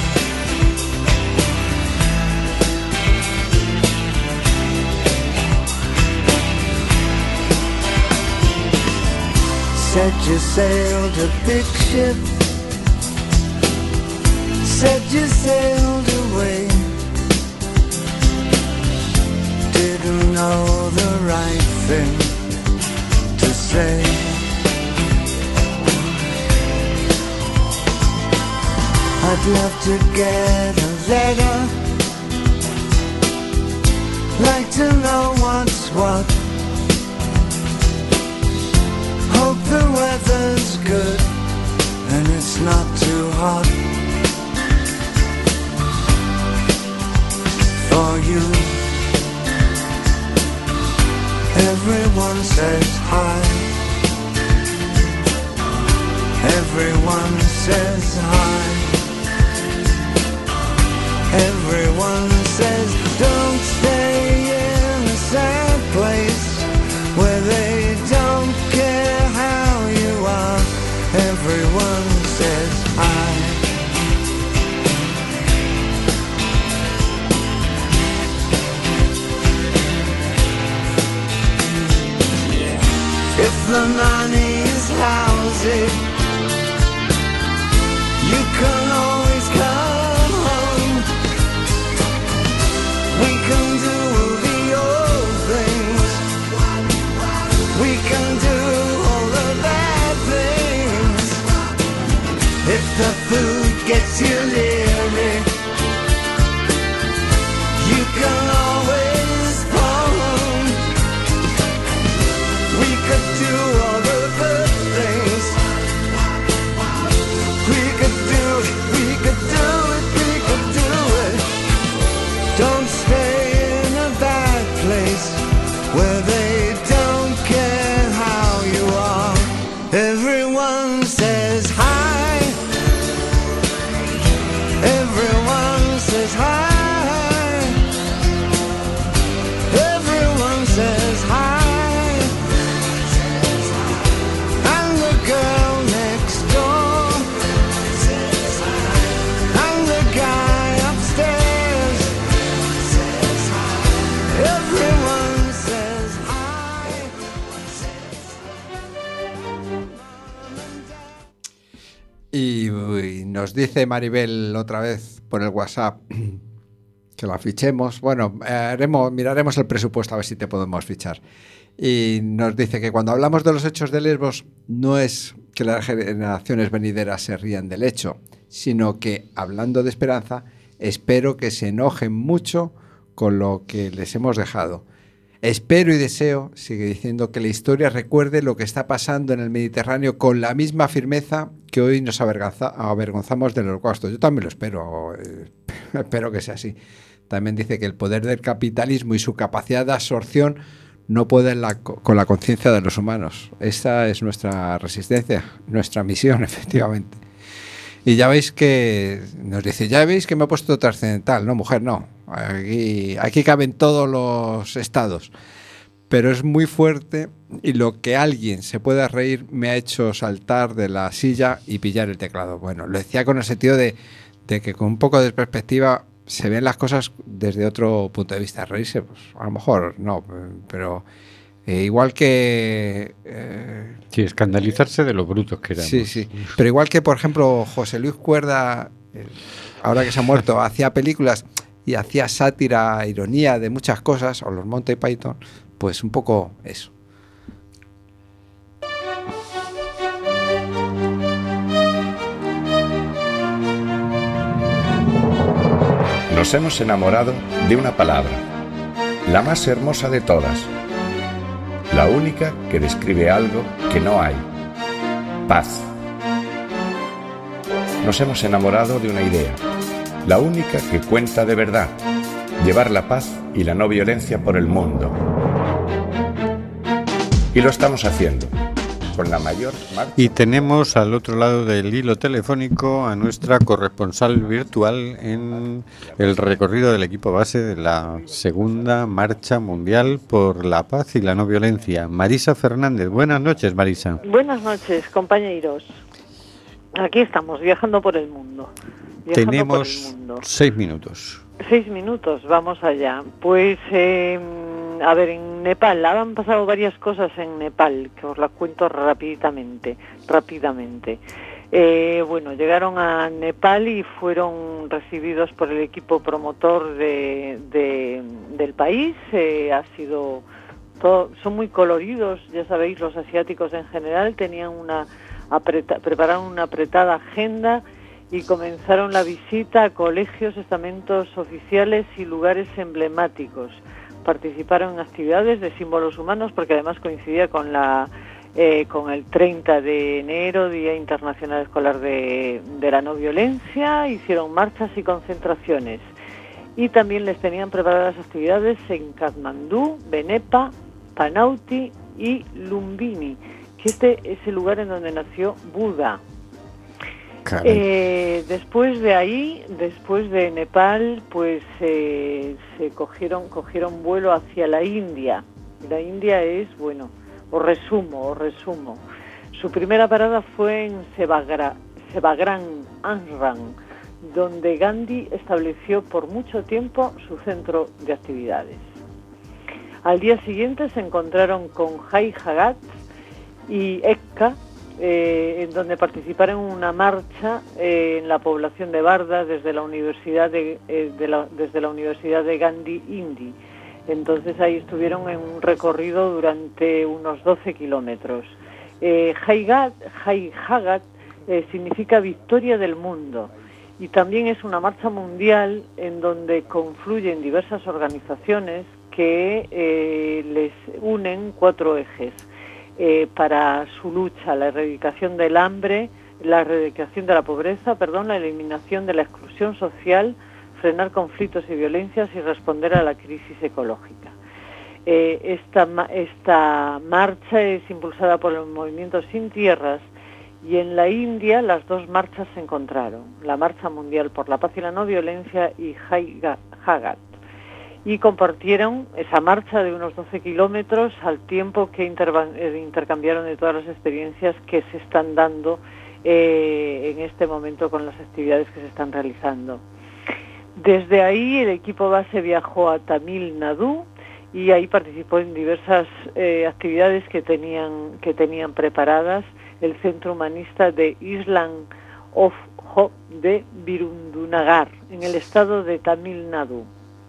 Said you sailed a big ship. Said you sailed away. Didn't know the right thing to say. I'd love to get a letter, like to know what's what. Hope the weather's good and it's not too hot for you. Everyone says hi. Everyone says hi. Everyone says don't stay in a sad place where they don't care how you are. Everyone says hi. If the money's lousy, you can always come home. We can do the old things. We can do all the bad things. If the food gets you leery, you can always phone. We could do all the good things. We could do it, we could do it, we could do it. Don't stay in a bad place where they don't care how you are. Everyone says hi. Everyone says hi. Everyone says hi. And the girl next door, and the guy upstairs. Everyone says hi. Y, uy, nos dice Maribel otra vez por el WhatsApp que la fichemos. Bueno, eh, haremos, miraremos el presupuesto a ver si te podemos fichar. Y nos dice que cuando hablamos de los hechos de Lesbos no es que las generaciones venideras se rían del hecho, sino que, hablando de esperanza, espero que se enojen mucho con lo que les hemos dejado. Espero y deseo, sigue diciendo, que la historia recuerde lo que está pasando en el Mediterráneo con la misma firmeza que hoy nos avergonza, avergonzamos del holocausto. Yo también lo espero, eh, espero que sea así. También dice que el poder del capitalismo y su capacidad de absorción no pueden la, con la conciencia de los humanos. Esa es nuestra resistencia, nuestra misión, efectivamente. Y ya veis que nos dice, ya veis que me he puesto trascendental. No, mujer, no. Aquí, aquí caben todos los estados. Pero es muy fuerte y lo que alguien se pueda reír me ha hecho saltar de la silla y pillar el teclado. Bueno, lo decía con el sentido de, de que con un poco de perspectiva se ven las cosas desde otro punto de vista. Reírse, pues a lo mejor no, pero eh, igual que... Eh, sí, escandalizarse de lo brutos que éramos. Sí, sí. Pero igual que, por ejemplo, José Luis Cuerda, eh, ahora que se ha muerto, hacía películas y hacía sátira, ironía de muchas cosas, o los Monty Python, pues un poco eso. Nos hemos enamorado de una palabra, la más hermosa de todas, la única que describe algo que no hay: paz. Nos hemos enamorado de una idea, la única que cuenta de verdad: llevar la paz y la no violencia por el mundo. Y lo estamos haciendo, con la mayor marcha. Y tenemos al otro lado del hilo telefónico a nuestra corresponsal virtual en el recorrido del equipo base de la segunda marcha mundial por la paz y la no violencia, Marisa Fernández. Buenas noches, Marisa. Buenas noches, compañeros. Aquí estamos, viajando por el mundo. Viajando Tenemos por el mundo. seis minutos. Seis minutos, vamos allá. Pues, eh, a ver, en Nepal, han pasado varias cosas en Nepal, que os las cuento rápidamente, rápidamente. Eh, bueno, llegaron a Nepal y fueron recibidos por el equipo promotor de, de, del país. Eh, ha sido todo, son muy coloridos, ya sabéis, los asiáticos en general tenían una apreta, prepararon una apretada agenda y comenzaron la visita a colegios, estamentos oficiales y lugares emblemáticos. Participaron en actividades de símbolos humanos, porque además coincidía con la eh, con el treinta de enero, Día Internacional Escolar de, de la No Violencia. Hicieron marchas y concentraciones. Y también les tenían preparadas actividades en Katmandú, Benepa, Panauti y Lumbini, que este es el lugar en donde nació Buda. Eh, después de ahí, después de Nepal, pues eh, se cogieron cogieron vuelo hacia la India. La India es, bueno, os resumo, os resumo. Su primera parada fue en Sevagra, Sevagran Ashram, donde Gandhi estableció por mucho tiempo su centro de actividades. Al día siguiente se encontraron con Jai Jagat y Ekka, Eh, en donde participaron en una marcha eh, en la población de Barda desde la universidad de, eh, de la, desde la universidad de Gandhi Indi. Entonces ahí estuvieron en un recorrido durante unos doce kilómetros. Eh, Jaigat, Jai Jagat eh, significa victoria del mundo, y también es una marcha mundial en donde confluyen diversas organizaciones que eh, les unen cuatro ejes. Eh, para su lucha, la erradicación del hambre, la erradicación de la pobreza, perdón, la eliminación de la exclusión social, frenar conflictos y violencias y responder a la crisis ecológica. Eh, esta, esta marcha es impulsada por el movimiento Sin Tierras, y en la India las dos marchas se encontraron, la Marcha Mundial por la Paz y la No Violencia y Jai Jagat, y compartieron esa marcha de unos doce kilómetros al tiempo que intercambiaron de todas las experiencias que se están dando eh, en este momento con las actividades que se están realizando. Desde ahí el equipo base viajó a Tamil Nadu y ahí participó en diversas eh, actividades que tenían, que tenían preparadas el Centro Humanista de Island of Hope de Virundunagar, en el estado de Tamil Nadu.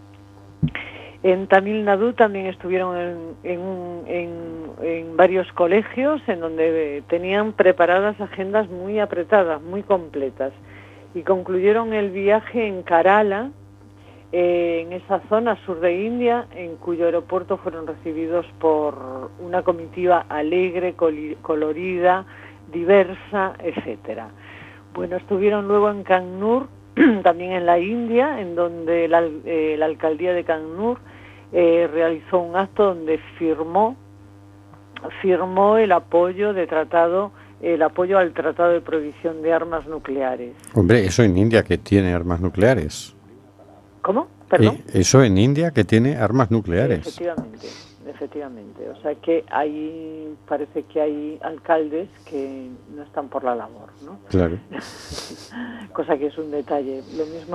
En Tamil Nadu también estuvieron en, en, en, en varios colegios en donde tenían preparadas agendas muy apretadas, muy completas, y concluyeron el viaje en Kerala, eh, en esa zona sur de India, en cuyo aeropuerto fueron recibidos por una comitiva alegre, colorida, diversa, etcétera. Bueno, estuvieron luego en Kannur, también en la India, en donde la, eh, la alcaldía de Kannur eh, realizó un acto donde firmó firmó el apoyo de tratado el apoyo al tratado de prohibición de armas nucleares. Hombre, eso en India que tiene armas nucleares. ¿Cómo? Perdón. Eh, eso en India que tiene armas nucleares. Efectivamente, efectivamente. O sea que ahí parece que hay alcaldes que no están por la labor, ¿no? Claro. Cosa que es un detalle. Lo mismo.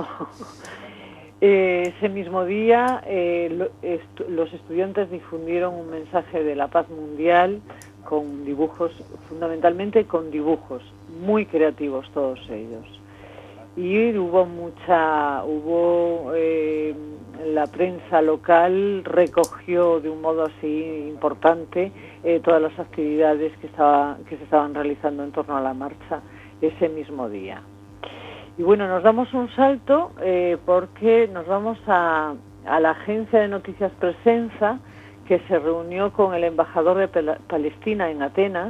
Eh, ese mismo día eh, lo, est- los estudiantes difundieron un mensaje de la paz mundial con dibujos, fundamentalmente con dibujos, muy creativos todos ellos. Y hubo mucha, hubo, eh, la prensa local recogió de un modo así importante eh, todas las actividades que, estaba, que se estaban realizando en torno a la marcha ese mismo día. Y bueno, nos damos un salto eh, porque nos vamos a, a la agencia de noticias Presenza, que se reunió con el embajador de Pel- Palestina en Atenas.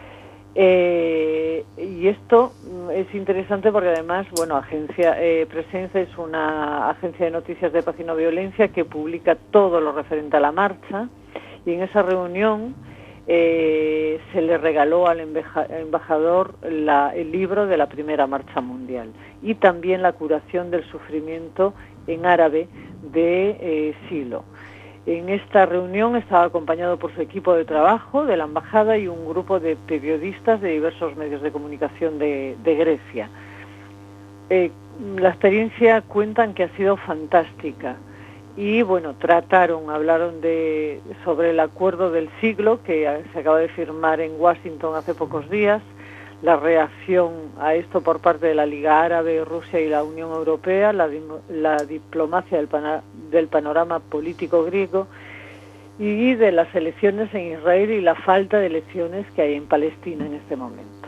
Eh, y esto es interesante porque además, bueno, agencia eh, Presenza es una agencia de noticias de paz y no violencia que publica todo lo referente a la marcha, y en esa reunión eh, se le regaló al embeja- embajador la, el libro de la primera marcha mundial y también la curación del sufrimiento en árabe de eh, Silo. En esta reunión estaba acompañado por su equipo de trabajo de la embajada y un grupo de periodistas de diversos medios de comunicación de, de Grecia. Eh, la experiencia cuentan que ha sido fantástica y bueno, trataron, hablaron de sobre el acuerdo del siglo que se acaba de firmar en Washington hace pocos días, la reacción a esto por parte de la Liga Árabe, Rusia y la Unión Europea, la, la diplomacia del, pana, del panorama político griego y de las elecciones en Israel y la falta de elecciones que hay en Palestina en este momento.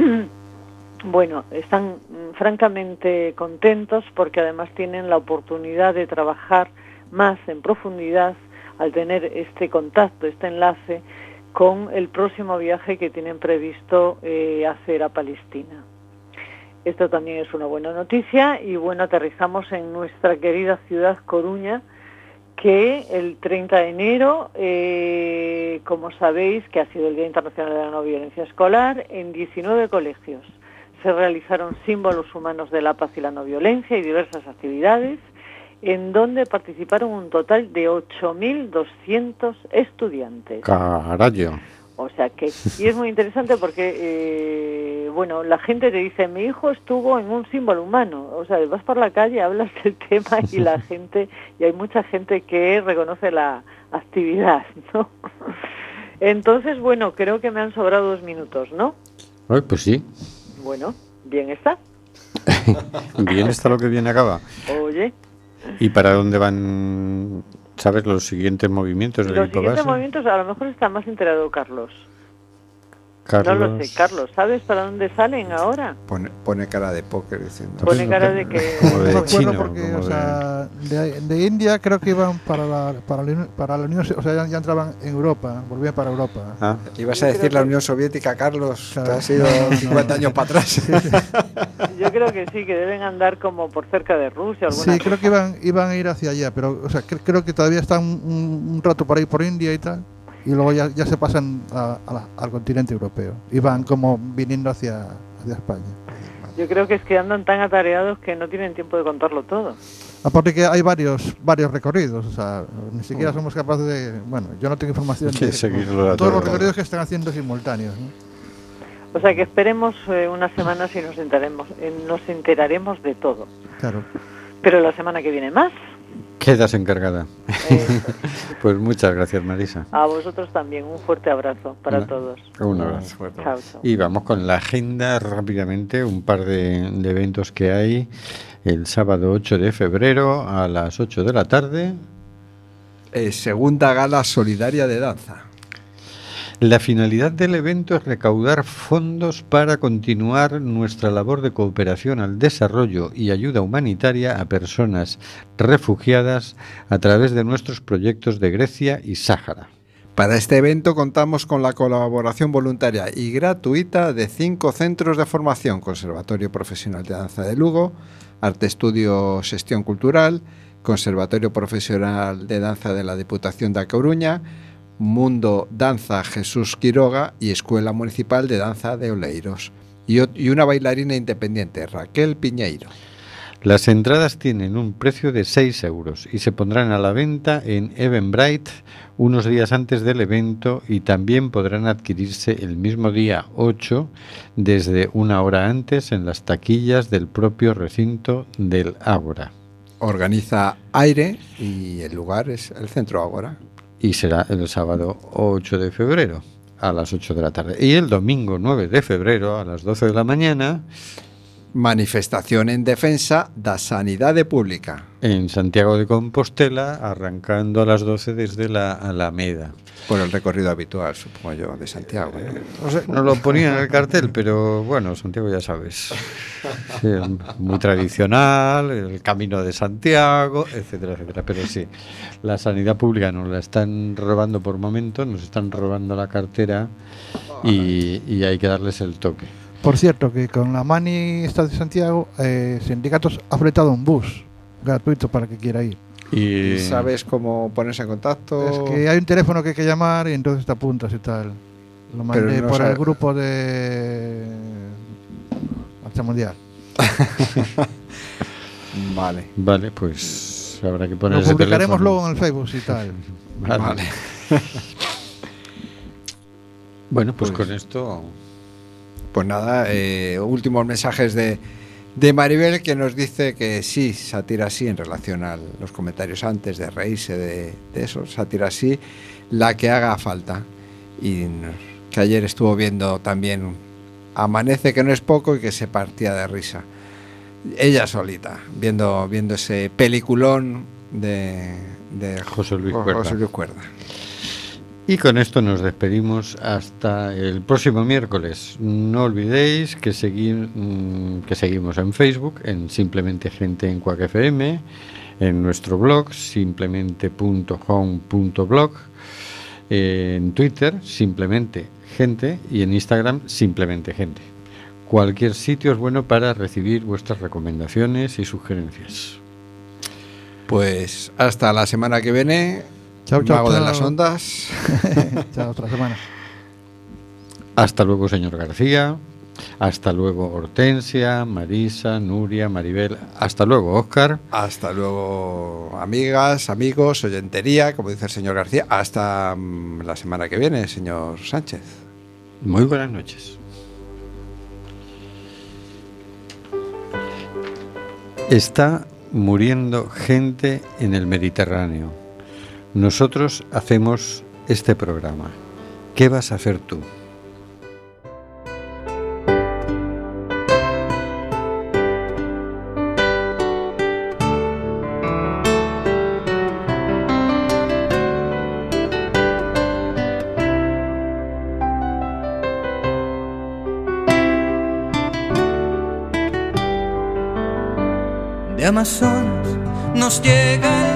Bueno, están francamente contentos porque además tienen la oportunidad de trabajar más en profundidad al tener este contacto, este enlace con el próximo viaje que tienen previsto eh, hacer a Palestina. Esto también es una buena noticia y bueno, aterrizamos en nuestra querida ciudad Coruña, que el treinta de enero, eh, como sabéis, que ha sido el Día Internacional de la No Violencia Escolar, en diecinueve colegios se realizaron símbolos humanos de la paz y la no violencia y diversas actividades, en donde participaron un total de ocho mil doscientos estudiantes. Carayo. O sea que, y es muy interesante porque, eh, bueno, la gente te dice, mi hijo estuvo en un símbolo humano. O sea, vas por la calle, hablas del tema y la gente, y hay mucha gente que reconoce la actividad, ¿no? Entonces, bueno, creo que me han sobrado dos minutos, ¿no? Ay, pues sí. Bueno, bien está. Bien está lo que bien acaba. Oye. ¿Y para dónde van, sabes, los siguientes movimientos del Los equipo siguientes base? movimientos, a lo mejor está más enterado Carlos. Carlos. No lo sé, Carlos, ¿sabes para dónde salen ahora? Pone, pone cara de póker diciendo. Pone cara de que... Como de No chino, recuerdo porque, como o de- sea, de, de India creo que iban para la, para la, para la Unión, o sea, ya, ya entraban en Europa, volvían para Europa. Ah, Ibas a decir la Unión Soviética, Carlos, Claro. que ha sido No, no, cincuenta no. años para atrás. Yo creo que sí, que deben andar como por cerca de Rusia, alguna Sí, creo cosa. que iban, iban a ir hacia allá, pero o sea, cre- creo que todavía están un, un rato por ahí por India y tal, y luego ya, ya se pasan a- a la- al continente europeo y van como viniendo hacia, hacia España. Yo creo que es que andan tan atareados que no tienen tiempo de contarlo todo. Aparte que hay varios varios recorridos, o sea, ni siquiera somos capaces de, bueno, yo no tengo información Sí, de seguirlo a todos todo. los recorridos que están haciendo simultáneos, ¿no? O sea que esperemos eh, unas semanas y nos enteraremos, eh, nos enteraremos de todo. Claro. Pero la semana que viene más. quedas encargada. Eh, Pues muchas gracias, Marisa. a vosotros también, un fuerte abrazo para Una- todos. Un abrazo. Chao, chao. Y vamos con la agenda rápidamente, un par de, de eventos que hay. El sábado ocho de febrero a las ocho de la tarde. Eh, segunda gala solidaria de danza. La finalidad del evento es recaudar fondos para continuar nuestra labor de cooperación al desarrollo y ayuda humanitaria a personas refugiadas a través de nuestros proyectos de Grecia y Sáhara. Para este evento contamos con la colaboración voluntaria y gratuita de cinco centros de formación: Conservatorio Profesional de Danza de Lugo, Arte Estudio Xestión Cultural, Conservatorio Profesional de Danza de la Diputación da Coruña, Mundo Danza Jesús Quiroga y Escuela Municipal de Danza de Oleiros. Y, ot- y una bailarina independiente, Raquel Piñeiro. Las entradas tienen un precio de seis euros y se pondrán a la venta en Eventbrite unos días antes del evento, y también podrán adquirirse el mismo día ocho desde una hora antes en las taquillas del propio recinto del Ágora. Organiza Aire y el lugar es el Centro Ágora. Y será el sábado ocho de febrero a las ocho de la tarde. Y el domingo nueve de febrero a las doce de la mañana, manifestación en defensa da sanidade pública. En Santiago de Compostela, arrancando a las doce desde la Alameda. Por el recorrido habitual, supongo yo, de Santiago, ¿no? No sé, no lo ponía en el cartel, pero bueno, Santiago ya sabes. Sí, muy tradicional, el camino de Santiago, etcétera, etcétera. Pero sí, la sanidad pública nos la están robando por momentos, nos están robando la cartera y, y hay que darles el toque. Por cierto, que con la Mani esta de Santiago, eh, Sindicatos ha fletado un bus gratuito para que quiera ir. Y ¿sabes cómo ponerse en contacto? Es que hay un teléfono que hay que llamar y entonces te apuntas y tal. Lo mandé Pero no por sabe- el grupo de Marcha Mundial. Vale. Vale, pues habrá que poner Lo ese publicaremos teléfono. luego en el Facebook y tal. Vale. Vale. Bueno, pues, Pues- con esto... Pues nada, eh, últimos mensajes de, de Maribel, que nos dice que sí, sátira sí, en relación a los comentarios antes de reírse de, de eso, sátira sí, la que haga falta. Y nos- que ayer estuvo viendo también Amanece, que no es poco, y que se partía de risa. Ella solita, viendo, viendo ese peliculón de, de José Luis Jo- Cuerda. José Luis Cuerda. Y con esto nos despedimos hasta el próximo miércoles. No olvidéis que, segui- mm, que seguimos en Facebook, en Simplemente Gente en Quack F M, en nuestro blog, simplemente punto home punto blog, en Twitter, Simplemente Gente, y en Instagram, Simplemente Gente. Cualquier sitio es bueno para recibir vuestras recomendaciones y sugerencias. Pues hasta la semana que viene. Chao, chao, Mago de chao. las ondas. Chao, otra semana. Hasta luego, señor García. Hasta luego, Hortensia, Marisa, Nuria, Maribel. Hasta luego, Óscar. Hasta luego, amigas, amigos, oyentería, como dice el señor García. Hasta mm, la semana que viene, señor Sánchez. Muy buenas noches. Está muriendo gente en el Mediterráneo. Nosotros hacemos este programa. ¿Qué vas a hacer tú? De Amazonas nos llega